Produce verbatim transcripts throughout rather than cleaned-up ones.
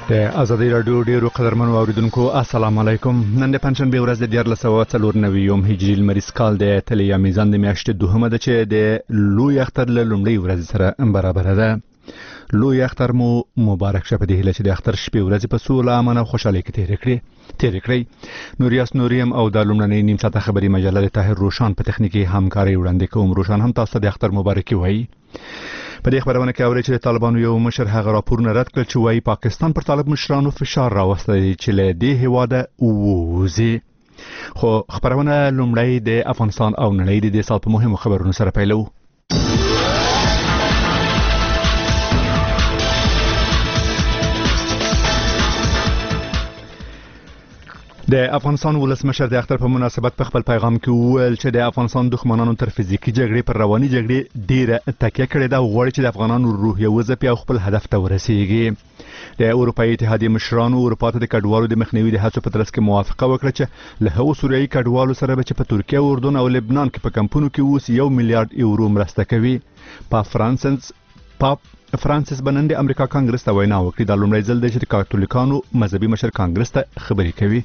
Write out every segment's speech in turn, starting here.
د ازادي راډیو ډیرو قدرمنو اوریدونکو السلام علیکم. نن د پنځشنبه ورځ د دیارلس سوه څلور نوي یوم هجري لمریز کال د تلیا میزان د میاشتې دوهمه ده چې د لوی اختر له لومړۍ ورځې سره برابر ده. لوی اختر مو مبارک شه په دې هیله چې د اختر شپې ورځې په سوله امن او خوشحالۍ کې تېرې کړې تېرې کړئ. نوریاس نوریم او د لومړنۍ نیم ساعته خبري مجله د طاهر روشان په تخنیکي همکاري وړاندې کوم. روشان هم تاسو د اختر مبارکي وایي. په دې خبرونه کې اوري چې طالبانو یو مشر هغه راپورونه رد کړ چې وايي پاکستان پر طالب مشرانو فشار راوستي چې له دې هواده ووځي. خو خبرونه لومړی د افغانستان او نړۍ د دې سال په مهمو خبرونو سره پیلو. د افغانستان ولسمشر د اختر په مناسبت په خپل پیغام کې وویل چې د افغانستان دښمنانو تر فزیکي جګړې پر رواني جګړې ډیره تکیه کړې ده او غواړي چې د افغانانو روحیه وځپي او خپل هدف ته ورسیږي. د اروپایي اتحادیې مشرانو اروپا ته د کډوالو د مخنیوي د هڅو په ترڅ کې موافقه وکړه چې له هغو سوریایي کډوالو سره به چې په ترکیه، اردن او لبنان کې په کمپونو کې اوس یو میلیارډ یورو مرسته کوي. په فرانسنس پاپ فرانسیس بنن د امریکا کانګرس ته وینا وکړه. د لومړي ځل د چې کاتولیکانو مذهبي مشر کانګرس ته خبرې کوي.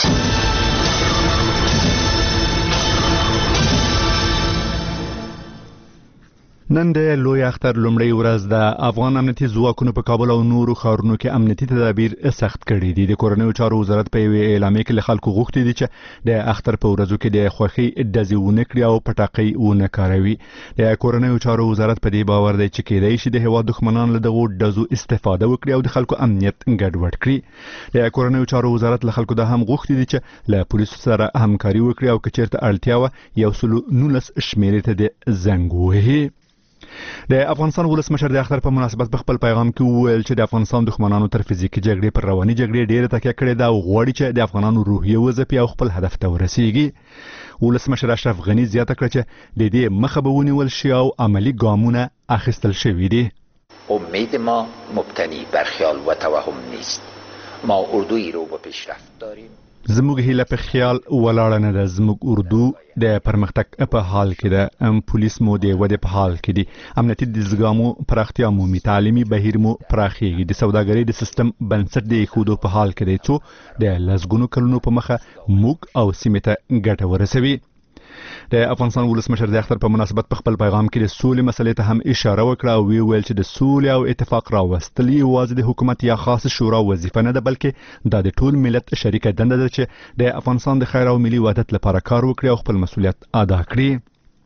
نن د لوی اختر لومړی ورځ د افغان امنیتي ځواکونو په کابل او نورو ښارونو کې امنیتي تدابیر سخت کړي دي. د کورنیو چارو وزارت په یوه اعلامیه کې له خلکو غوښتي دي چې د اختر په ورځو کې د خوښۍ ډزې ونه کړي او پټاقۍ ونه کاروي. د کورنیو چارو وزارت په دې باور دی چې کېدای شي د هیواد دښمنان له دغو ډزو استفاده وکړي او د خلکو امنیت ګډوډ کړي. د کورنیو چارو وزارت له خلکو دا هم غوښتي دي چې له پولیسو سره همکاري وکړي او که چیرته اړتیا وه یو سل نولس شمیرې ته د زنګ ووهي. د افغانستان ولسمشر د اختر په مناسبت په خپل پیغام کې وویل چې د افغانستان دښمنانو تر فزیکي جګړې پر رواني جګړې ډیره تکیه کړې ده او غواړي چې د افغانانو روحیه وځپي او خپل هدف ته ورسیږي. ولسمشر اشرف غني زیاته کړه چې د دې مخه به ونیول شي او عملی ګامونه اخیستل شوي دي. امید ما مبتنی بر خیال و توهم نیست. ما اردویی رو به پیشرفت داریم. زموږ هیله په خیال ولاړه نه ده. زموږ اردو د پرمختګ په حال کې ده. پولیس مو د ودې په حال کې دي. امنیتي دستګامو پراختیا مومي. تعلیمي بهیر مو پراخیږي. د سوداګرۍ د سیستم بنسټ د ایښودو په حال کې دی څو د لسګونو کلونو په مخه موږ او سیمې ته ګټه ورسوي. د افغانستان ولسمشر د اختر په مناسبت په خپل پیغام کې د سولې مسلې ته هم اشاره وکړه او ویل چې د سولې او اتفاق راوستل یوازې د حکومت یا خاص شورا وظیفه نه ده بلکې دا د ټول ملت شریکه دنده ده چې د افغانستان د خیر او ملي وحدت لپاره کار وکړي او خپل مسؤلیت ادا کړي.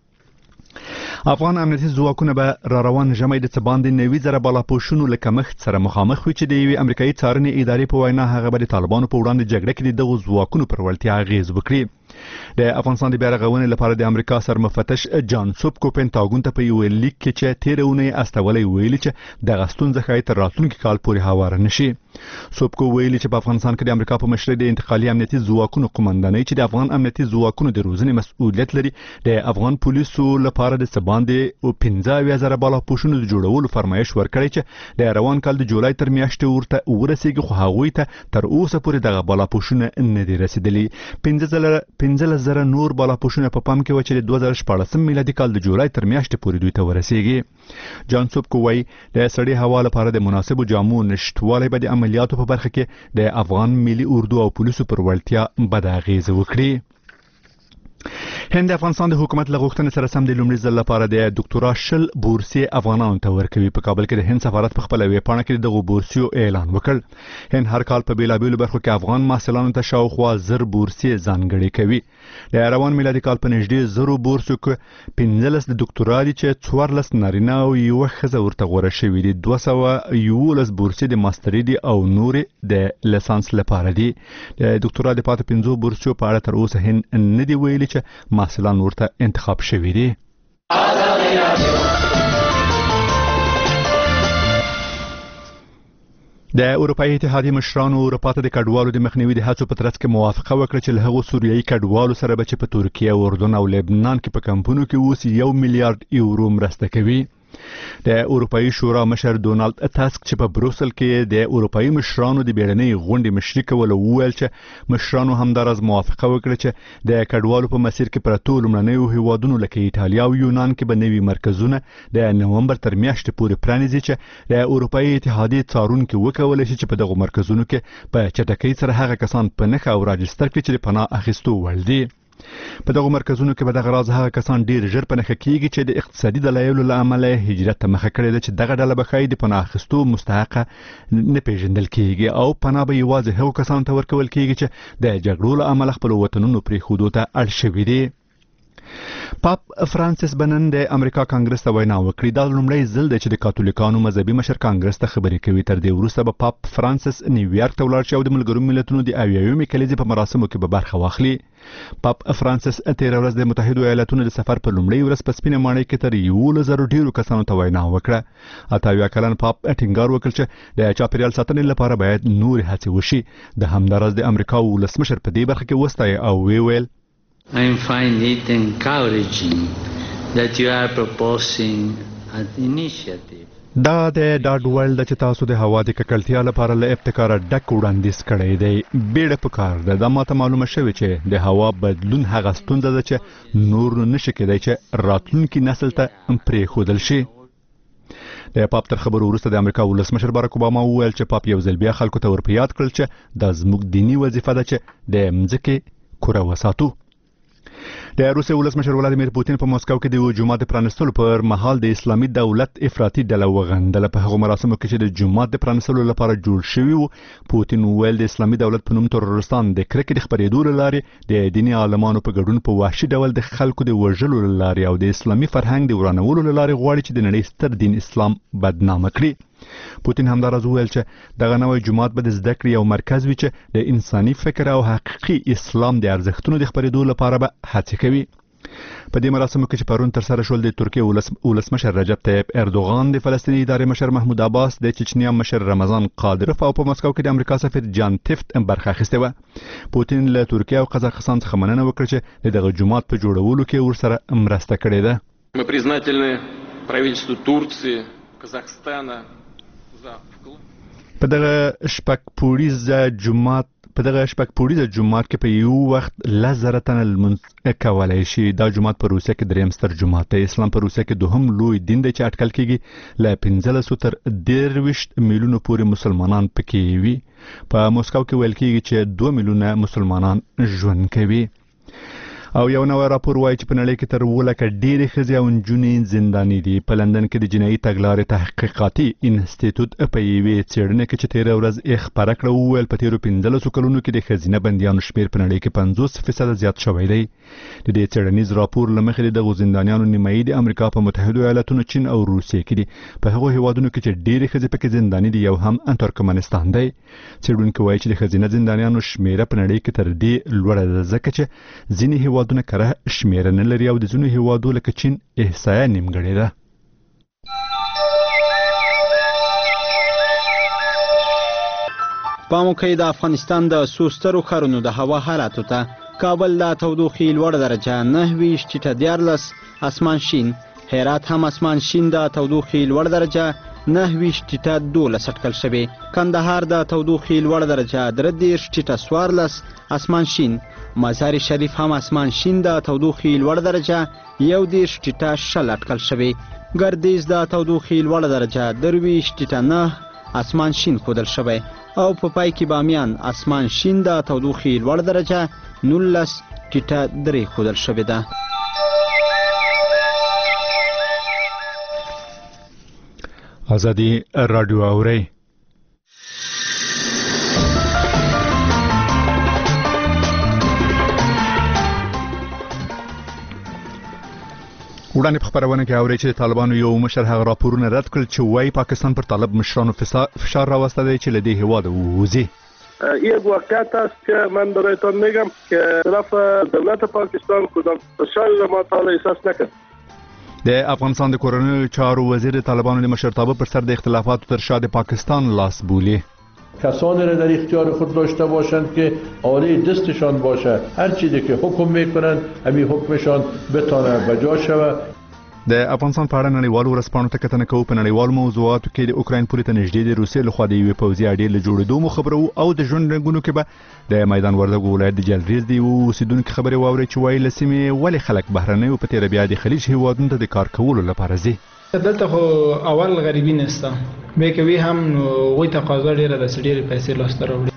افغان امنیتي ځواکونه به را روان ژمی د څه باندې نوي زره بالاپوشونو له کمښت سره مخامخ وي چې د یوې امریکایي څارنې ادارې په وینا هغه به د طالبانو په وړاندې جګړه کې د دغو ځواکونو پر وړتیا اغېز وکړي. د افغانستان د بیا رغونې لپاره د امریکا سرمفتش جان سوبکو پینټاګون ته په یو لیک کې چې تیر اونۍ استولی ویلي چې دغه ستونزه ښایي تر راتلونکي کال پورې هواره نشي. سوبکو ویلي چې په افغانستان کې د امریکا په مشرۍ د انتقالي امنیتي ځواکونو قومندانۍ چې د افغان امنیتي ځواکونو د روزنې مسؤلیت لري د افغان پولیسو لپاره د څه باندې پنځه اویا زره بالاپوشونو د جوړولو فرمایش ورکړی چې د روان کال د جولای تر میاشتې ورته ورسیږي، خو هغوی ته تر اوسه پورې دغه بالاپوشونه نه دي رسیدلي. پنځلس زره نور بالاپوشونه په پام کې و چې د دوه زره شپاړسم میلادي کال د جولای تر میاشتې پورې دوی ته ورسیږي. جان سوبکو وایي د سړې هوا لپاره د مناسبو جامو نشتوالی به د عملیاتو په برخه کې د افغان ملي اردو او پولیسو پر وړتیا بد اغیزه وکړي. هند افغانستان د حکومت له غوښتنې سره سم د لومړي ځل لپاره د ډاکټورا شل بورسیې افغانانو ته ورکوي. په کابل کې د هند سفارت په خپله ویب پاڼه کې دغو بورسیو اعلان وکړ. هند هر کال په بیلابیلو برخو کې افغان محصلانو ته شاوخوا زر بورسیې ځانګړې کوي. د روان میلادي کال په نږدې زرو بورسو کې پنځلس د ډاکټورا دي چې څوارلس نارینه او یوه ښځه ورته غوره شوي دي. دوه سوه یولس بورسیې د ماستري دي او نورې د لیسانس لپاره دي. د ډاکټورا د پاتې پنځو بورسیو په اړه تر اوسه هند نه دي ویلي چې محصلان ورته انتخاب شوي دي. د اروپایي اتحادیې مشرانو اروپا ته د کډوالو د مخنیوي د هڅو په ترڅ کې موافقه وکړه چې له هغو سوریایي کډوالو سره به چې په ترکیه، اردن او لبنان کې په کمپونو کې اوس یو میلیارډ یورو مرسته کوي. د اروپאי شورا مشر ډونالد تاسک چې په بروسل کې د اروپאי مشرانو د بیړنۍ غونډې مشري کول وویل چې مشرانو همدارز موافقه وکړه چې د کډوالو په مسیر کې پرتو لمړنیو هیوادونو لکه ایتالیا او یونان کې به نوي مرکزونه د نومبر تر میاشتې پورې پرانیزي چې د اروپאי اتحادیې څارونکو وکولای شي چې په دغه مرکزونو کې په چټکۍ سره هغه کسان په نښه او راجستر کړي چې پناه اخیستو وړ دي. په دغه مرکزونو کې به دغه راز هغه کسان ډیر ژر په نښه کیږي چې د اقتصادي دلایلو له امله هجرت ته مخه کړې ده چې دغه ډله به ښایي د پناه اخیستو مستحقه نه پیژندل کیږي او پناه به یوازې هغو کسانو ته ورکول کیږي چې د جګړو له امله خپل وطنونو پرېښودو ته اړ شوي دي. پاپ فرانسیس بنن د امریکا کانګرس ته وینا وکړه. دا لومړی ځل دی چې د کاتولیکانو مذهبي مشر کانګرس ته خبرې کوي. تر دې وروسته به پاپ فرانسیس نیویارک ته ولاړ شي او د ملګرو ملتونو د اویاومې کلیزې په مراسمو کې به برخه واخلي. پاپ فرانسیس تیر ورځ د متحده ایالاتونو د سفر په لومړۍ ورځ په سپینه ماڼۍ کې تر یو زرو ډیرو کسانو ته وینا وکړه. اتاویا کلن پاپ ټینګار وکړ چې د چاپیریال ساتنې لپاره باید نور هڅې وشي. د همدارس د امریکا ولسمشر په دې برخه کې وستای او وی ویل I find it encouraging that you are proposing an initiative. دا د ډاډ ول د چې تاسو د هوا د ککړتیا لپاره له ابتکار ډک وړاندیز کړی دی. بیړه پکار ده. دا ماته معلومه شوې چې د هوا بدلون هغه ستونزه ده چې نور نشي کېدای چې راتلونکي نسل ته پرې خودل شي. د پاپ تر خبرو وروسته د امریکا ولسمشر باراک اوباما وویل چې پاپ یو ځل بیا خلکو ته ورپه یاد کړل چې دا زموږ دینی وظیفه ده چې د مځکې کوره وساتو. د روسیې ولسمشر ولادیمیر پوتین په مسکو کې د جمعات پرانستلو پر مهال د اسلامي دولت افراطي ډله وغندله. په هغه مراسمو کې چې د جمعات د پرانستلو لپاره جوړ شوی وو، پوتین وویل د اسلامي دولت په نوم ترورستان د کرکې د خبرېدو لارې د دیني عالمانو په ګډون په وحشي ډول د خلکو د وژلو لارې او د اسلامي فرهنګ د ورانولو لارې غواړي چې د نړۍ ستر دین اسلام بدنامه کړي. پوتین همدارز وویل چې دغه نوې جماعت به د زده کړې یو مرکز وي چې د انساني فکر او حقیقي اسلام د ارزښتونو د خبرېدو لپاره به هڅې کوي. په دې مراسمو کې چې پرون تر سره شول د ترکیې ولسمشر رجب طیب اردوغان، د فلسطیني ادارې مشر محمود عباس، د چچنیا مشر رمضان قادرف او په مسکو کې د امریکا سفیر جان تفت برخه اخیسته و. پوتین له ترکیه او قزاقستان څخه مننه وکړه چې دغه جماعت په جوړولو کې ورسره مرسته کړې ده. Мы признательны правительству Турции, Казахстана. په دغه شپږ پوړیزه جماعت په دغه شپږ پوړیزه جماعت کې په یو وخت لزر تن لمونځ کولای شي. دا جماعت په روسیه کې دریم ستر جماعت دی. اسلام په روسیه کې دوهم لوی دین دی چې اټکل کېږي له پنځلسو تر دېرشت میلیونو پورې مسلمانان پکې وي. په مسکو کې ویل کېږي چې دوه میلیونه مسلمانان ژوند کوي. او یو نوی راپور وایي چې په نړۍ کې تر اووه لکه ډېرې ښځې او نجونې زنداني دي. په لندن کې د جنایي تګلارې تحقیقاتي انسټیټوټ په یوې څېړنې کې چې تېره ورځ یې خپره کړه وویل په تېرو پنځلسو کلونو کې د ښځینه بندیانو شمېر په نړۍ کې پنځوس فیصده زیات شوی دی. د دې څېړنیز راپور له مخې د دغو زندانیانو نیمایي د امریکا په متحدو ایالاتونو، چین او روسیې کې دي. په هغو هیوادونو کې چې ډېرې ښځې پکې زنداني دي یو هم ترکمنستان دی. څېړونکي وایي چې د ښځینه زندانیانو شمېره په نړۍ کې تر دې لوړه ده ځکه چې ځینې هیوادونه کره شمېره نه لري او د ځینو هیوادو لکه چین احصایه نیمګړې ده. پام وکړئ د افغانستان د څو سترو ښارونو د هوا حالاتو ته. کابل د تودوخې لوړه درجه نهه ویشت ټیټه دیارلس، اسمان شین. هرات هم اسمان شین د تودوخې لوړه درجه نهه ویشت ټیټه دولس اټکل شوې. کندهار د تودوخې لوړه درجه درې دېرش ټیټه څوارلس، اسمان شین. مزار شریف هم اسمان شین د تودوخې لوړه درجه یو دېرش ټیټه شل اټکل شوې. ګردیز د تودوخې لوړه درجه درویشت ټیټه نه، اسمان شین ښودل شوی. او په پای کې بامیان اسمان شین د تودوخې لوړه درجه نولس ټیټه درې ښودل شوې ده. ازادي رادیو اورئ. وړاندې په خبرونه کې اوري چې د طالبانو یو مشر هغه راپورونه رد کړل چې وايي پاکستان پر طالب مشرانو فشار راوسته دی چې له دې هیواده ووځي. یک واقعیت است که من برایتان میگم که طرف دولت پاکستان کدام فشاری را ما تا حالا احساس نکرد. د افغانستان د کورنیو چارو وزیر د طالبانو د مشرتابه پر سر د اختلافاتو تر شا د پاکستان لاس بولي. کسانی را در اختیار خود داشته باشند که آله دستشان باشه، هر چیزی که حکم میکنند همین حکمشان بتانه بجا شود. د افغانستان په اړه نړیوالو ورځپاڼو ته کتنه کوو. په نړیوالو موضوعاتو کې د اوکراین پولې ته نږدې د روسیې لخوا د یوې پوځي اډې له جوړېدو مو خبرو او د ژوند رنګونو کې به د میدان وردګو ولایت د جلریز د یو اوسیدونکو خبرې واورئ چې وایي له سیمې ولې خلک بهرنیو په تېره بیا د خلیج هیوادونو ته د کار کولو لپاره ځي. دلته خو اول غریبي نشته، به کوي هم نو وای تقاضا ډیره د سړي پیسې لاسته راوړي.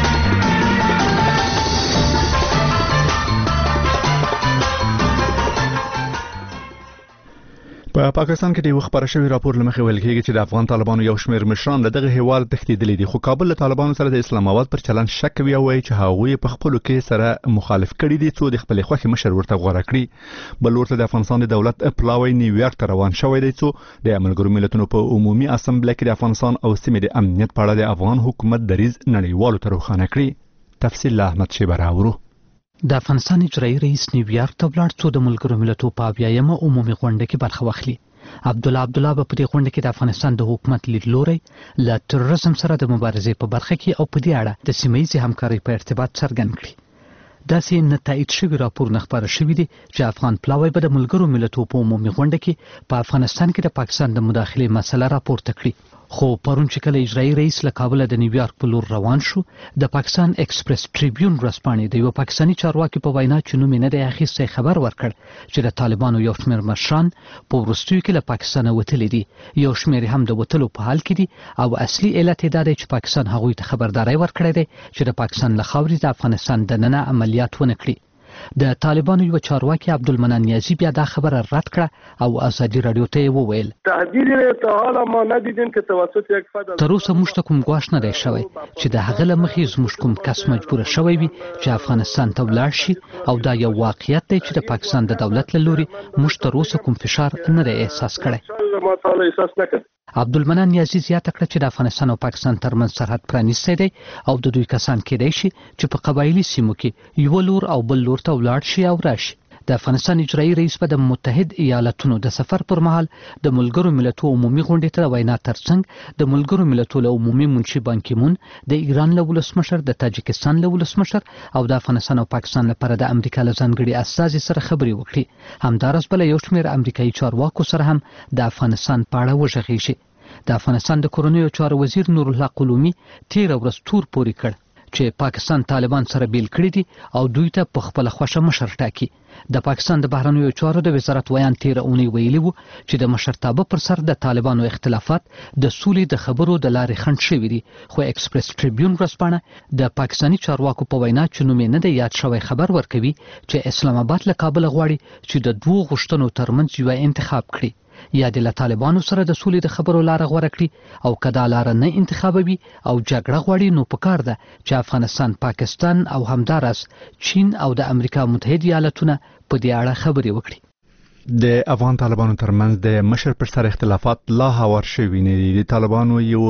په پاکستان کې د یو خبره شوی راپور لمخې ویل کېږي چې د افغان طالبانو یو شمېر مشران له دغه هیواد تښتېدلي دي، خو کابل له طالبانو سره د اسلام آباد پر چلند شک کوي او وایي چې هغوی په خپلو کې سره مخالف کړي دي څو د خپلې خوښې مشر ورته غوره کړي. بل ورته د افغانستان د دولت پلاوی نیویارک ته روان شوی دی څو د ملګرو ملتونو په عمومي اسمبلی کې د افغانستان او سیمې د امنیت په اړه د افغان حکومت دریځ نړیوالو ته روښانه کړي. تفصیل له احمد شیبه راوړو. د افغانستان اجرایي رئیس نیویارک ته ولاړ څو د ملګرو ملتونو په اویایمه عمومي غونډه کې برخه واخلي. عبدالله عبدالله په دې غونډه کې د افغانستان د حکومت لیدلوري له تروریزم سره د مبارزې په برخه کې او په دې اړه د سیمه ییزې همکارۍ په ارتباط څرګند کړي. داسې نه تایید شوی راپور نه خبره شوی دی چې افغان پلاوی به د ملګرو ملتونو په عمومي غونډه کې په افغانستان کې د پاکستان د مداخلې مسله راپورته کړي. خو پرون چې کله اجرایي رئیس له کابل د نیویارک په لور روان شو، د پاکستان ایکسپریس ټریبیون ورځپاڼې د یو پاکستاني چارواکي په وینا چې نوم یې نه دی اخیستی خبر ورکړ چې د طالبانو یو شمېر مشران په وروستیو کې له پاکستانه وتلي دي، یو شمېر هم د وتلو په حال کې دي او اصلي علت یې دا دی چې پاکستان هغوی ته خبرداری ورکړی دی چې د پاکستان له خاورې د افغانستان دننه عملیات ونه کړي. د طالبانو یو چارواکي عبدالمنان نیازی بیا دا خبره رد کړه او ازادي رادیو ته وویل تهدید تا حالا ما ندیدیم که توسط یک فرد تر اوسه موږ ته کوم ګواښ نه دی شوی چې د هغه له مخې زموږ کوم کس مجبور شوی وي چې افغانستان ته ولاړ شي او دا یو واقعیت دی چې د پاکستان د دولت له لوري موږ تر اوسه کوم فشار نه دی احساس کړی. ما ته احساس نکړ. عبدالمنان نیازی زیاته کړه چې د افغانستان او پاکستان ترمنځ سرحد پرانیستی دی او د دوی کسان کېدای شي چې په قبایلي سیمو کې یو لور او بل لور ته ولاړ شي او راشي. د افغانستان اجرایي رئیس په د متحد ایالاتونو د سفر پر مهال د ملګرو ملتونو عمومي غونډې ته وینا ترڅنګ د ملګرو ملتونو عمومي منشي بانکیمون د ایران له ولسمشر، د تاجکستان له ولسمشر او د افغانستان او پاکستان لپاره د امریکا له ځانګړي استازي سره خبرې وکړي. همدارس بل یو شمېر امریکایي چارواکو سره هم د افغانستان په اړه وغږېږي. د افغانستان د کورنیو چارو وزیر نور الله قلومي تیر ورځ تور پورې کړ چې پاکستان طالبان سره بیل کړی دي او دوی ته په خپل خوښه مشر ټاکي. د پاکستان د بهرنیو چارو د وزارت ویان تیر اونۍ ویلي وو چې د مشرتابه پر سر د طالبانو اختلافات د سولې د خبرو د لارې خنډ شوي دي، خو ایکسپریس ټریبیون ورځپاڼه د پاکستاني چارواکو په وینا چې نوم یې نه دی یاد شوی خبر ورکوي چې اسلام آباد له کابل غواړي چې د دوو غوښتنو ترمنځ یو انتخاب کړي، یا د له طالبانو سره د سولې د خبرو لار غوره کړي او کدا لار نه انتخابوي او جګړه غواړي نو پکار ده چې افغانستان، پاکستان او همدارس چین او د امریکا متحد ایالاتونه په دې اړه خبرې وکړي. د افغان طالبانو ترمنځ د مشر پر سر اختلافات لا هوار شوي نه دي. د طالبانو یو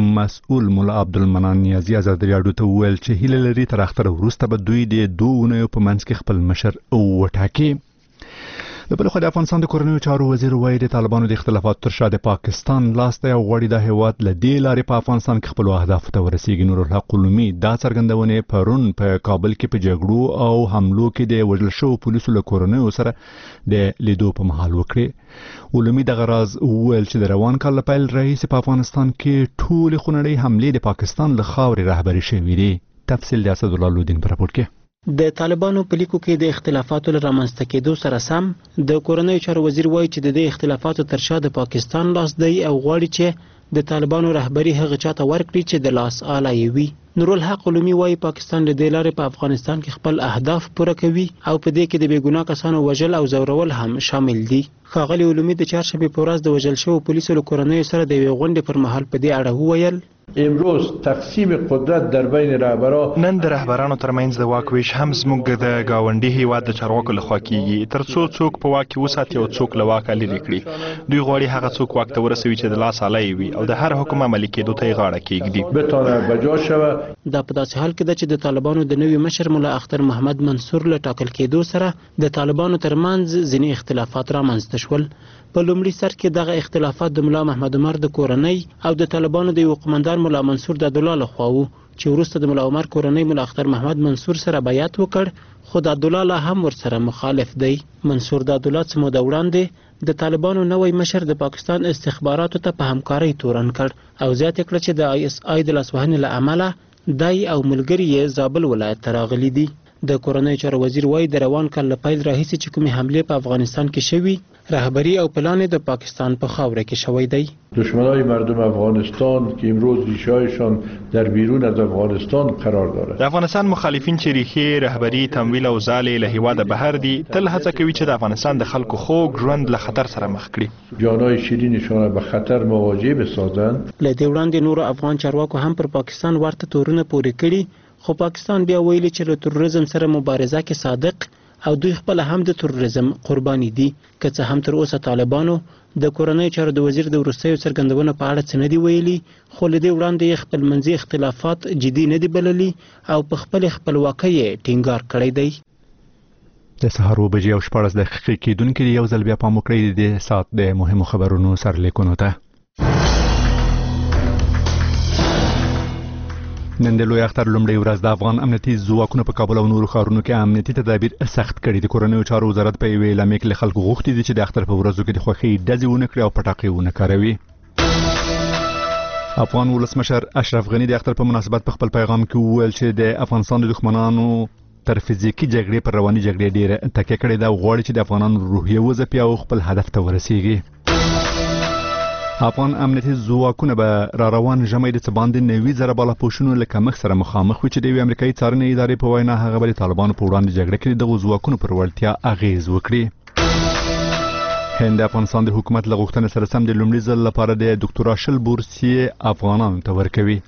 مسؤل مولا عبدالمنان نیازی ازادي رادیو ته وویل چې هیله لري تر اختر وروسته به دوی د دوه اونیو په منځ کې خپل مشر وټاکي. د بل خو د افغانستان د کورنیو چارو وزیر وایي د طالبانو د اختلافاتو تر شا د پاکستان لاس دی او غواړي د هیواد له دې لارې په افغانستان کې خپلو اهدافو ته ورسیږي. نور الله قلومي دا څرګندونې پرون په کابل کې په جګړو او حملو کې د وژل شوو پولیسو له کورنیو سره د لیدو په مهال وکړې. علومي دغه راز وویل چې د روان کال له پیل راهیسې په افغانستان کې ټولې خونړۍ حملې د پاکستان له خاورې رهبري شوي دي. تفصیل د اسدالله لودین په راپور کې. د طالبانو په لیکو کې د اختلافاتو له رامنځته کېدو سره سم د کورنیو چارو وزیر وایي چې د دې اختلافاتو تر شا د پاکستان لاس دی او غواړي چې د طالبانو رهبري هغه چاته ورکړي چې د لاس آله یې وي. نورالحق علومي وایي پاکستان له دې لارې په افغانستان کې خپل اهداف پوره کوي او په دې کې د بې ګناه کسانو وژل او ځورول هم شامل دي. ښاغلي علومي د چهارشنبې په ورځ د وژل شوو پولیسو له کورنیو سره د یوې غونډې پر مهال په دې اړه وویل امروز تقسیم قدرت در بین رهبرا نن د رهبرانو ترمنځ د واک ویش هم زموږ د گاونډي هیواد د چارواکو لخوا کیږي تر څو څوک په واک کې وساتي او څوک له واکه لرې کړي. دوی غواړي هغه څوک واک ته ورسوي چې د لاس آله یې وي او د هر حکم عملي کېدو ته یې غاړه کېږدي. بتونه بجا شوه. دا په داسې حال کې ده چې د طالبانو د نوي مشر مولا اختر محمد منصور له ټاکل کېدو سره د طالبانو ترمنځ ځینې اختلافات رامنځته شول. په لومړي سر کې دغه اختلافات د مولا محمد عمر د کورنۍ او د طالبانو د یو قومندان مولا منصور د الله لخوا وو چې وروسته د ملا عمر کورنۍ ملا اختر محمد منصور سره بیعت وکړ، خو د عبدالله لا هم ورسره مخالف دی. منصور د عبدالله څه موده وړاندې د طالبانو نوی مشر د پاکستان استخباراتو ته په همکارۍ تورن کړ او زیاته کړه چې د آی اس آی د لاسوهنې له امله دای او ملګري یې زابل ولایت ته راغلي دي. د کورنۍ چارو وزیر وایي د روان کال له پیل راهیسې چې کومې حملې په افغانستان کې شوي، رهبری او پلان د پاکستان په خاوره کې شوی دی. دشمنای مردم افغانستان که امروز ریشه‌هایشان در بیرون از افغانستان قرار دارد. د افغانستان مخالفین چې ریښې، رهبری، تمویل او ځالې له هیواده بهر دي، تل هڅه کوي چې د افغانستان د خلکو خوږ ژوند له خطر سره مخ کړي. جانهای شیرینشان را به خطر مواجه بسازند. له دې وړاندې نورو افغان چارواکو هم پر پاکستان ورته تورونه پورې کړي، خو پاکستان بیا ویلي چې له تروریزم سره مبارزه کې صادق او دوی خپل هم د تروریزم قرباني دي. که څه هم تر اوسه طالبانو د کورنۍ چارو د وزیر د وروستیو څرګندونو په اړه څه نه دي ویلي، خو له دې وړاندې یې خپلمنځي اختلافات جدي نه دي بللي او په خپل خپلواکۍ یې ټینګار کړی دی. د سهار اوه بجې او شپاړس دقیقې کېدونکې یو ځل بیا پام وکړئ د ساعت د مهمو خبرونو سرلیکونو ته. نن د لوی اختر لومړۍ ورځ د افغان امنیتي ځواکونو په کابل او نورو ښارونو کې امنیتي تدابیر سخت کړي. د کورنیو چارو وزارت په یوې اعلامیه کې له خلکو غوښتي دي چې د اختر په ورځو کې د خوښۍ ډزې ونه کړي او پټاقې ونه کاروي. افغان ولسمشر اشرف غني د اختر په مناسبت په خپل پیغام کې وویل چې د افغانستان د دښمنانو تر فزیکي جګړې پر رواني جګړې ډېره تکیه کړې ده او غواړي چې د افغانانو روحیه وځپي او خپل هدف ته ورسیږي. افغان امنیتي ځواکونه به را روان ژمی د څه باندې نوي زره بالاپوشونو له کمښت سره مخامخ وي چې د یوې امریکایي څارنې ادارې په وینا هغه به د طالبانو په وړاندې جګړه کې د دغو ځواکونو پر وړتیا اغیز وکړي. هند د افغانستان د حکومت له غوښتنې سره سم د لومړي ځل لپاره د ډاکټورا شل بورسیې افغانانو ته ورکوي.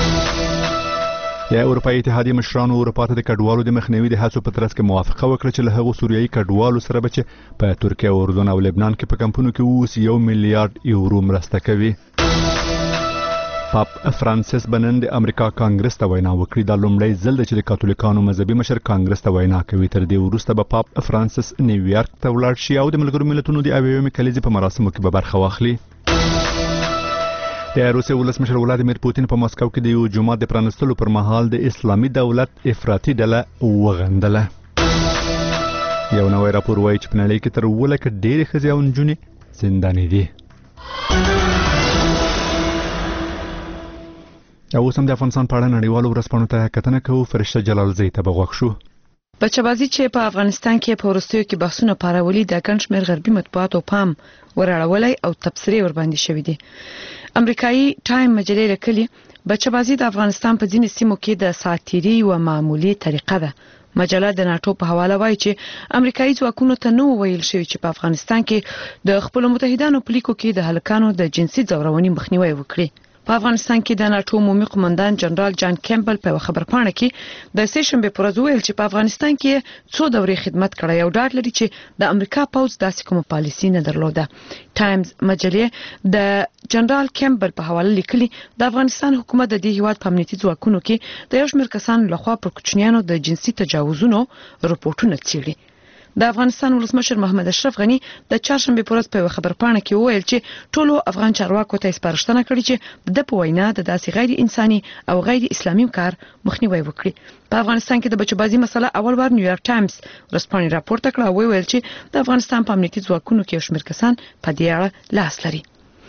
د اروپایي اتحادیې مشرانو اروپا ته د کډوالو د مخنیوي د هڅو په ترڅ کې موافقه وکړه چې له هغو سوریایي کډوالو سره به چې په ترکیه، اردن او لبنان کې په کمپونو کې اوس یو میلیارډ یورو مرسته کوي. پاپ فرانسیس به نن د امریکا کانګرس ته وینا وکړي. دا لومړی ځل دی چې د کاتولیکانو مذهبي مشر کانګرس ته وینا کوي. تر دې وروسته به پاپ فرانسیس نیویارک ته ولاړ شي او د ملګرو ملتونو د اویاومې کلیزې په مراسمو کې به برخه واخلي. د روسیې ولسمشر ولادیمیر پوتین په مسکو کې د یو جومات د پرانستلو پر مهال د اسلامي دولت افراطي ډله وغندله. یو نوی راپور وایي چې په نړۍ کې تر اووه لکه ډېرې ښځې او نجونې زنداني دي. او اوس هم د افغانستان په اړه نړیوالو ورځپاڼو ته کتنه کوو. فرشته جلالزی ته به غوږ شو. بچه‌بازي چې په افغانستان کې په وروستیو کې بحثونه پارولي د ګڼ شمېر غربي مطبوعاتو پام ورړولای او تبصرې ورباندې شوې دي. امریکایي ټایم مجلې لیکلي بچه‌بازي د افغانستان په ځینې سیمو کې د ساتيري او معمولی طریقه ده. مجله د ناتو په حواله وایي چې امریکایي ځواکونو ته نو ویل شوی چې په افغانستان کې د خپل متحدانو پلیکو کې د هلکانو د جنسي ځورونې مخنیوي وکړي. په افغانستان کې د ناتو عمومي قومندان جنرال جان کیمبل په خبرپاڼه کې د سیشنبه پر ورځ ویل چې په افغانستان کې څو دورې خدمت کړی او ډاډ لري چې د امریکا پوځ داسې کومه پالیسي نه درلوده. ټایمز مجلې د جنرال کیمبل په حواله لیکلي د افغانستان حکومت د دې هیواد په امنیتي ځواکونو کې د یو شمېر کسانو لخوا پر کوچنیانو د جنسي تجاوزونو رپورټونه څېړي. د افغانستان ولسمشر محمد اشرف غني د چهارشنبه په ورځ په خبرپاڼه کې وویل چې ټولو افغان چارواکو ته سپارښتنه کړې چې د په وینا د داسې غیر انساني او غیر اسلامي کار مخنیوي وکړي. په افغانستان کې د بچه‌بازي مسله اول وار نیویارک ټایمز ورځپاڼې راپورته کړه او ویل چې د افغانستان په امنیتي ځواکونو کې یو شمېر کسان په دې اړه لاس لري.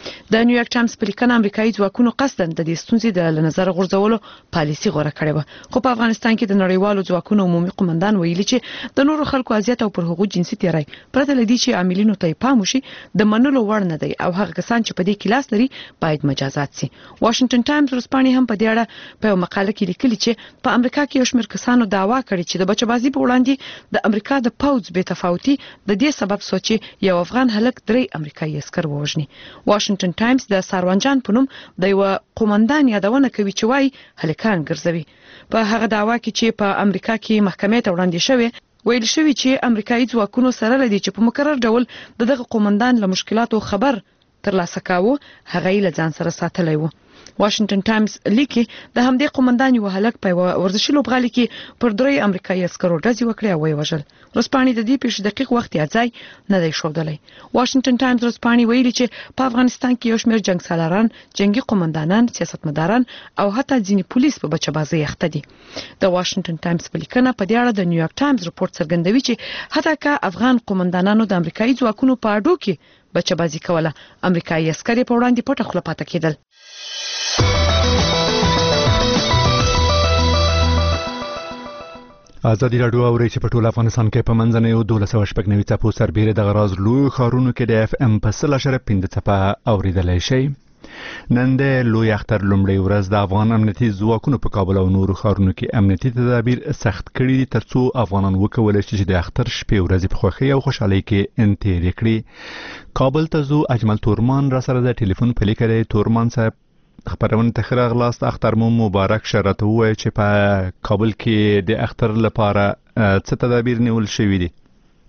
د نیویارک ټایمز په لیکنه امریکایي ځواکونو قصداً د دې ستونزې د نظر غورځولو پالیسي غوره کړې و، خو په افغانستان کې د نړیوالو ځواکونو عمومي قومندان ویلي چې د نورو خلکو اذیت او پر هغو جنسي تیری پرته له دې چې عاملینو ته پام وشي د منلو وړ نه دی او هغه کسان چې په دې کې لاس لري باید مجازات شي. واشنگټن ټایمز ورځپاڼې هم په دې اړه په مقاله کې لیکلي چې په امریکا کې یو شمېر کسانو دعوا کړې چې د بچه‌بازي په وړاندې د امریکا د پوځ بې تفاوتي د دې سبب سوچي یو افغان هلک درې امریکایي عسكر ووژني. واشنگټن ټایمز د ساروانجان په نوم د یو قومندان یادونه کوي چې وايي هلکان ګرځوي. په هغه دعوا کې چې په امریکا کې محکمې ته وړاندې شوی ویل شوی چې امریکایي ځواکونو سره لدی چې په مکرر ډول دغه قومندان له مشکلاتو خبر ترلاسه کاوه هغه یې له ځان سره ساتلی و. واشنگټن ټایمز لیکي د همدې قومندان یو هلک په ورزشي لوبغالي کې پر درې امریکایي عسکرو ډزې وکړې او ویوژل. ورځپاڼې د دې پیښې دقیق وخت یا ځای نه دی ښودلی. واشنگټن ټایمز ورځپاڼې ویلي چې په افغانستان کې یو شمېر جنگ سالاران، جنگي قومندانان، سیاستمداران او حتی ځینې پولیس په بچبازۍ اخته دي. د واشنگټن ټایمز په لیکنه په دې اړه د نیویارک ټایمز رپورت څرګندوي چې حتی که افغان قومندانانو د امریکایي ځواکونو په اډو کې بچبازي کوله، امریکایي عسکر په وړاندې پټه خوله پاتې کېدل. ازادي راډیو اوري چې په ټول افغانستان کې په منځنۍ دولس سوه شپږ نوي څپو سربېره د غراز لوی ښارونو کې د اف ام په سل اشاریه پنځه څپه اوریدلی شي. نن د لوی اختر لومړۍ ورځ د افغان امنیتي ځواکونو په کابل او نورو ښارونو کې امنیتي تدابیر سخت کړي دي ترڅو افغانان وکولای شي چې د اختر شپې ورځې په خوښۍ او خوشحالۍ کې تېرې کړي. کابل ته ځو. اجمل تورمان را سره د ټلیفون په لیکه دی. تورمان صاحب خبرونه ته ښه راغلاست. اختر مو مبارک شه. راته ووایه چې په کابل کې د اختر لپاره څه تدابیر نیول شوي دي؟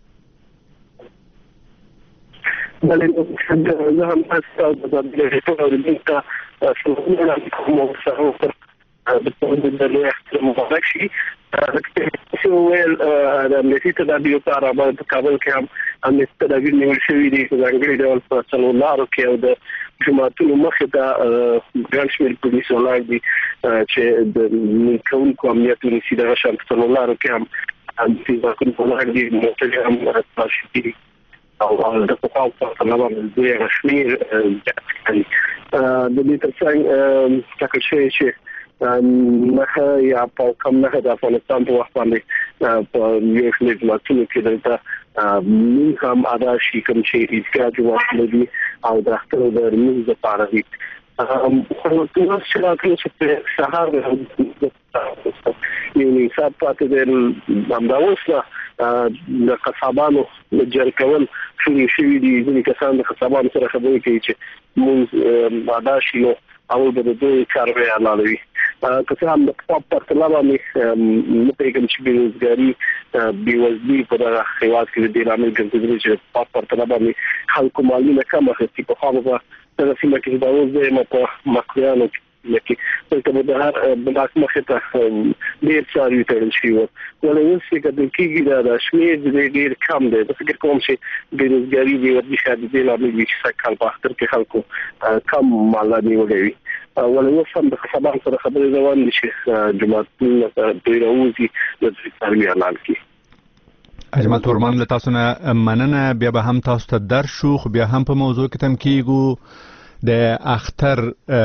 بله زه هم تاسو ته د ریپورټ اوریدونکو ته شکرونه کوم او سره وکړم د لوی اختر مبارک شي. چې ویل د امنیتي تدابیر لپاره په کابل کې هم امنیتي تدابیر نیول شوي دي په ځانګړي ډول په څلور لارو کې او د جوماتونو مخې ته ګڼ شمېر پولیس ولاړ دي چې د کوونکو امنیت ونیسي. دغه شان په څلور لارو کې هم امنیتي ځواکونه ولاړ دي، موټرې هم تلاشي دي او د پخوا په پرتله باندې دوی رسمي کوي. د دې ترڅنګ ټاکل شوی چې نه یا په کوم نه د افغانستان په وخت باندې په یو شمېر جوماتونو کې دلته موږ هم ادا شي کوم چې عیدګاه جوماتونه دي او د اختر د لمونځ لپاره دي. خو تاسو چې راځي چې سهار یو حساب پاتې دی همداوسه د قصابانو جر کول شروع شوي دي. ځینې کسان د قصابانو سره خبرې کوي چې موږ ادا شي نو اول به د دوی کاروي حلالوي. که څه هم د پاپ پرتله باندې نه پوهېږم چې بېروزګاري بېوزلي په دغه هېواد کې د دې لامل ګرځېدلې چې پاپ پرتله باندې خلکو مالونه کم اخیستي. پخوا به په دغه سیمه کې چې دا اوس دی ما په مقریانو کې دلته به د هر بلاک مخې ته ډېر څاروي تړل شوي وو. ولې اوس چې کتل کېږي دا شمېر د ډېر کم دی. زه فکر کوم چې بېروزګاري بېوزلي شاید د دې لامل وي چې سږ کال په اختر کې خلکو کم ماله نیولی وي. ولې اوس هم د قصابانو سره خبرې روان دي چې جوماتونه ته دوی راوځي د دوی څاروي حلال کړي. اجمل تورمان له تاسو نه مننه. بیا به هم تاسو ته در شو خو بیا هم په موضوع کې تم کېږو. د اختر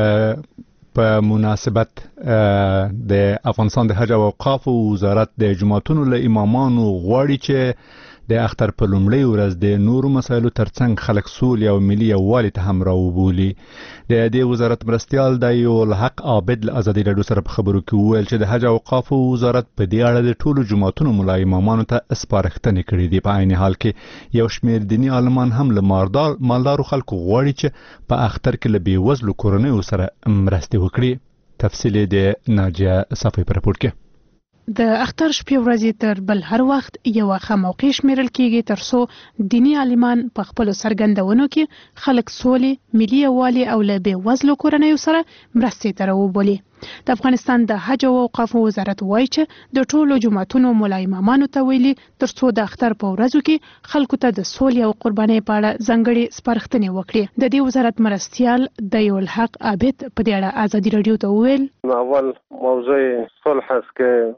په مناسبت د افغانستان د حج او اوقاف وزارت د جماعتونو له امامانو غواړي چې د اختر په لومړۍ ورځ د نورو مسایلو ترڅنګ خلک سولې او ملي یووالي ته هم راوبولي. د دې وزارت مرستیال ضیاء الحق عابد له ازادي راډیو سره په خبرو کې وویل چې د حج او اوقاف وزارت په دې اړه د ټولو جماعتونو ملا امامانو ته سپارښتنې کړې دي. په عین حال کې یو شمېر دیني عالمان هم له مالدارو خلکو غواړي چې په اختر کې له بېوزلو کورنیو سره مرستې وکړي. تفصیل د ناجیه صافی په رپورټ کې. د اختر شپې ورځې تر بل هر وخت یو ښه موقع شمیرل کیږي ترڅو دینی عالمان په خپل سرګندونو کې خلک سولې، ملي یووالي او له بېوزلو کورنیو سره مرستې ته راوبولي. د افغانستان د حج او اوقاف وزارت وایي چې د ټولو جماعتونو مولا امامانو ته ویلي ترڅو د اختر په ورځو کې خلکو ته د سولې او قربانۍ په اړه ځانګړې سپارښتنې وکړي. د دې وزارت مرستیال ضیاء الحق عابد په دې اړه ازادي راډیو ته وویل اول موضوع صلح است که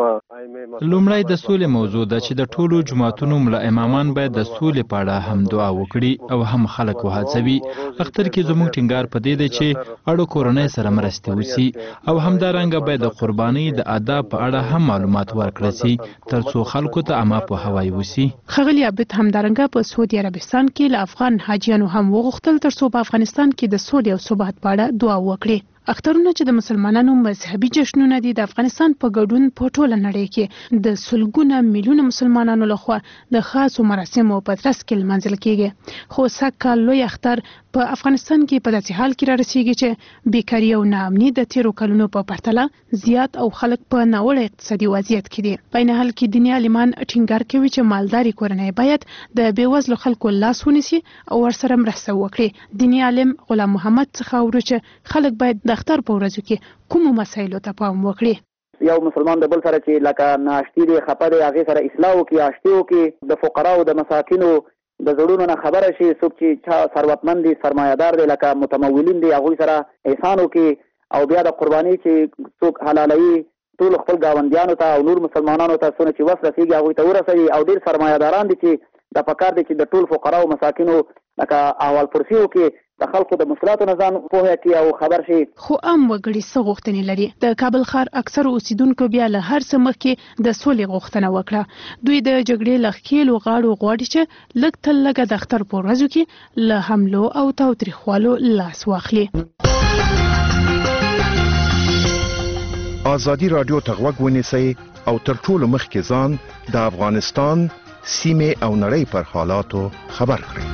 لومړی د سولې موضوع ده چې د ټولو جماعتونو ملا امامان باید د سولې په اړه هم دعا وکړي او هم خلک وهڅوي. اختر کې زموږ ټینګار په دې دی چې اړو کورنۍ سره مرستې وشي او همدارنګه باید د قربانۍ د آداب په اړه هم معلومات ورکړل شي ترڅو خلکو ته عامه پوهاوی وشي. ښاغلي عابد همدارنګه په سعودي عربستان کې له افغان حاجیانو هم وغوښتل ترڅو په افغانستان کې د سولې او ثبات په اړه دعا وکړي. اخترونه چې د مسلمانانو مذهبي جشنونه دي د افغانستان په ګډون په ټوله نړۍ کې د سلګونه میلیونه مسلمانانو لخوا د خاصو مراسمو په ترڅ کې لمانځل کیږي. خو سږ کال لوی اختر په افغانستان کې په داسې حال کې را رسیږي چې بیکاري او ناامني د تیرو کلونو په پرتله زیات او خلک په ناوړه اقتصادي وضعیت کې دي. په عین حال کې دیني عالمان ټینګار کوي چې مالداري کورنۍ باید د بیوزلو خلکو لاس ونیسي او ورسره مرسته وکړي. دیني عالم غلام محمد څخه اورو چې خلک باید د اختر په ورځو کې کومو مسایلو ته پام وکړي. یو مسلمان د بل سره چې لکه ناشتي دی خپه دی هغې سره اصلاح وکړي، اشتي وکړي، د فقراو د مساکینو د زړونو نه خبره شي. څوک چې چا ثروتمند دي سرمایه‌دار دی لکه متمولین دي هغوی سره احسان وکړي او بیا د قرباني چې څوک حلالوي ټول خپل ګاونډیانو ته او نور مسلمانانو ته څونه چې وس رسېږي هغوی ته ورسوي. او ډېر سرمایه‌داران دي چې د پکار دي چې د ټول فقراو مساکینو لکه احوال پرسي وکړي، د خلکو د مشکلاتو نه ځان پوهه کړي او خبر شي. خو عام وګړي څه غوښتنې لري؟ د کابل ښار اکثر اوسیدونکو بیا له هر څه مخکې د سولې غوښتنه وکړه. دوی د جګړې له ښکېلو غاړو غواړي چې لږ تر لږه د اختر په ورځو کې له حملو او تاوتریخوالو لاس واخلي. ازادي رادیو ته غوږ ونیسئ او تر ټولو مخکې ځان د افغانستان سیمې او نړۍ پر حالاتو خبر کړئ.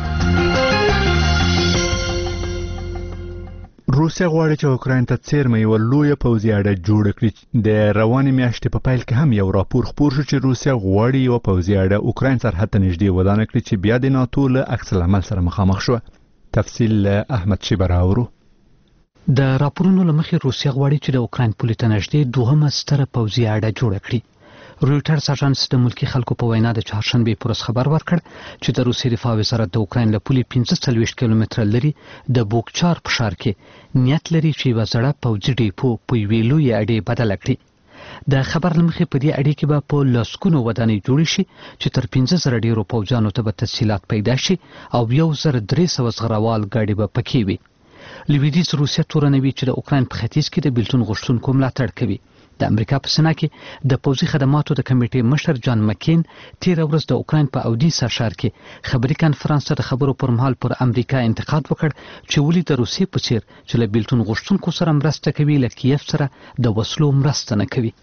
روسیا غواړي چې اوکراین ته څیرمه یو لوی پوځي اډه جوړ کړي. د روانې میاشتې په پیل کې هم یو راپور خپور شو چې روسیا غواړي یو پوځي اډه اوکراین سرحد ته نږدې ودانه کړي چې بیا د ناتو له عکس العمل سره مخامخ شو. تفصیل احمد شیبراورو. د راپورونو لمخې روسیا غواړي چې د اوکراین پولې ته نږدې دوهمه ستره پوځي اډه جوړ کړي. رویټرز اژانس د ملکی خلکو په وینا د چهارشنبه پورس خبر ورکړ چې د روسي دفاع وزارت د اوکراین له پولې پنځه څلوېښت کیلومتره لري د بوکچار په ښار کې نیت لري چې یوه زړه پوځي ډیپو په یوې لویې اډې بدله کړي. د خبر لمخې په دې اډې کې به په لسګونو ودانۍ جوړې شي چې تر پنځه زره ډیرو پوځیانو ته به تسهیلات پیدا شي او یو زر درې سوه زغروال ګاډي به پکې وي. لویدیځ روسیا تورنوي چې د اوکراین په ختیځ کې د بیلتون غوښتونکو ملاتړ کوي. د امریکا په سنا کې د پوځي خدماتو د کمیټې مشر جان مکین تیر ورځ د اوکراین په اودیسا ښار کې خبري کانفرنس ته د خبرو پر مهال پر امریکا انتقاد وکړ چې ولې د روسیې په څیر چې له بیلتون غوښتونکو سره مرسته کوي له کیف سره د وسلو مرسته نه کوي.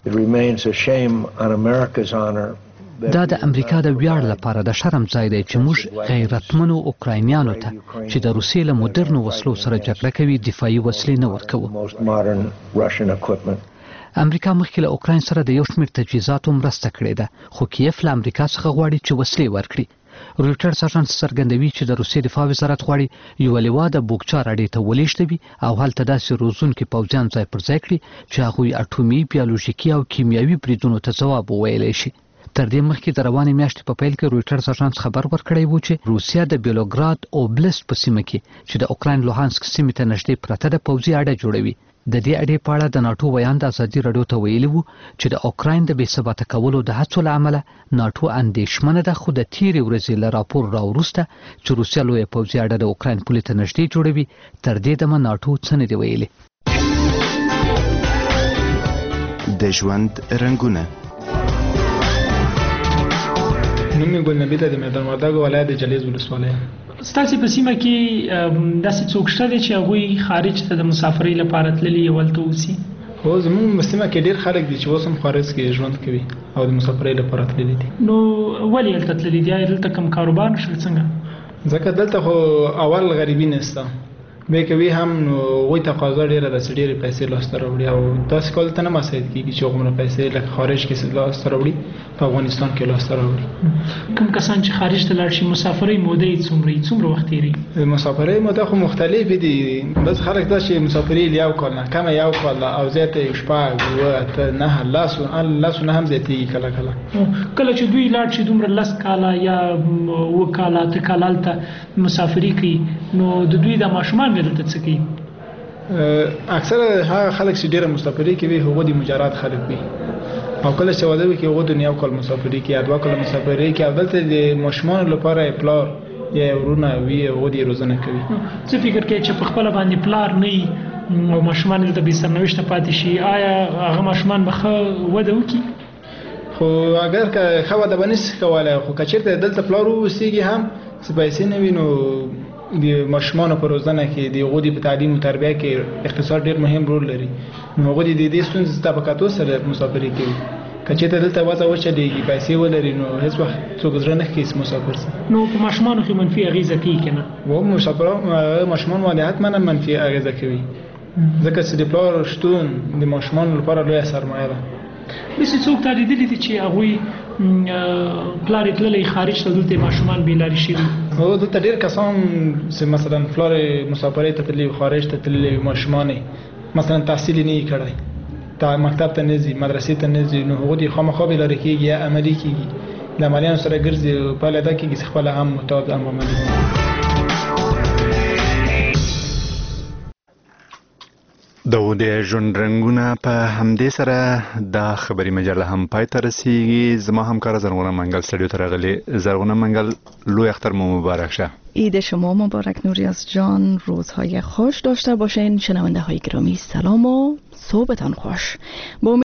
دا د امریکا د ویاړ لپاره د شرم ځای دی چې موږ غیرتمنو اوکراینیانو ته چې د روسیې له مدرنو وسلو سره جګړه کوي دفاعي وسلې نه ورکوو. امریکا مخکې له اوکراین سره د یو شمېر تجهیزاتو مرسته کړې ده خو کیف له امریکا څخه غواړي چې وسلې ورکړي. رویټرز اژانس څرګندوي چې د روسیې دفاع وزارت غواړي یوه لوا د بوکچار اډې ته ولېږدوي او هلته داسې روزونکي پوځیان ځای پر ځای کړي چې هغوی اټومي، بیولوژیکي او کیمیاوي بریدونو ته ځواب وویلی شي. تر دې مخکې د روانې میاشتې په پیل کې رویټرز اژانس خبر ورکړی و چې روسیا د بیلوګراد اوبلست په سیمه کې چې د اوکراین لوهانسک سیمې ته نږدې پرته د پوځي اډه جوړوي. د دې اډې په اړه د ناټو ویان د ازادي راډیو ته ویلي وو چې د اوکراین د بې ثباته کولو د هڅو له امله ناټو اندېښمنه ده، خو د تیرې ورځې له راپور راوروسته چې روسیا لویه پوځي اډه د اوکراین پولې ته نږدې جوړوي تر دې دمه ناټو څه نه دي ویلي. د ژوند رنګونه. نوم یې ګلنبي ته د میدان وردګو ولایت د جلیز ولسوالۍ. ستاسو په سیمه کې داسې څوک شته دی چې هغوی خارج ته د مسافرۍ لپاره تللي یو هلته اوسي؟ هو زموږ په سیمه کې ډېر خلک دي چې اوس هم خارج کې ژوند کوي او د مسافرۍ لپاره تللي دي. نو ولې هلته تللي دي؟ آیا دلته کوم کاروبار نشته څنګه؟ ځکه دلته خو اول غریبي نشته، بیا کوي هم نو هغوی تقاضا ډېره ده چې ډېرې پیسې لاسته راوړي او داسې کال ته نه مساعد کېږي چې هغومره پیسې لکه خارج کې لاسته راوړي په افغانستان کې لاسته راوړي. کوم کسان چې خارج ته لاړ شي مسافرۍ موده یې څومره یي؟ څومره وخت تېري؟ مسافرۍ موده خو مختلفې دي، بس خلک دا چې مسافرۍ له یو کال نه کمه یو کال او زیاته یې شپږ اووه اته نهه لسو لسو نه هم زیاتېږي کله کله. کله چې دوی لاړ شي دومره لس کاله یا اووه کاله اته کاله هلته مسافري کوي نو د دوی د ماشومان دلته څه کوي؟ اکثره هغه خلک چې ډېره مسافري کوي هغوی د مجرد خلک وي او کله چې واده وکړي هغوی د یو کال مسافري کوي یا دوه کاله مسافري کوي او دلته د ماشومانو لپاره پلار یا ورونه وي هغوی د روزنه کوي. څه فکر کوي چې په خپله باندې پلار نه وي او ماشومان دلته بې سرنوشته پاتې شي آیا هغه ماشومان به ښه وده وکړي؟ خو اگر که ښه وده به نشي کولی خو که چېرته دلته پلار واوسېږي هم څه پیسې نه وي نو د ماشومانو په روزنه کې د هغوی په تعلیم او تربیه کې اقتصاد ډېر مهم رول لري. نو هغوی د دې ستونزې ته په کتو سره مسافري کوي کچې ته دلته وځه وچلېږي پیسې ولري نو هیڅ وخت څوک زړه نه ښکي مسافر سه نو په ماشومانو کې منفي اغیزه کوي که نه و مسافران ماشومان باندې حتما منفي اغیزه کوي ځکه چې د پلار شتون د ماشومانو لپاره لویه سرمایه ده داسې څوک تا لیدلي دي چې هغوی پلار یې تللی خارج ته دلته ماشومان بېلارې شوي هو دلته ډېر کسان چې مثلا پلار یې مسافرۍ ته تللی خارج ته تللی ماشومان یې مثلا تحصیل یې نه وي کړی تا مکتب ته نه ځي مدرسې ته نه ځي نو هغوی د خامخا بېلارې کېږي یا عملي کېږي له عملیانو سره ګرځي او پایله دا کېږي چې خپله هم متعاد هم عملي د د ژوند رنګونه په همدې سره دا خبري مجله هم پای ته رسیږي زما همکار زرغونه منگل استودیو ته راغلی زرغونه منگل لوی اختر مو مبارک شه عید شما مبارک نوریاز جان روزهای خوش داشته باشین شنونده های گرامی سلام و صبحتان خوش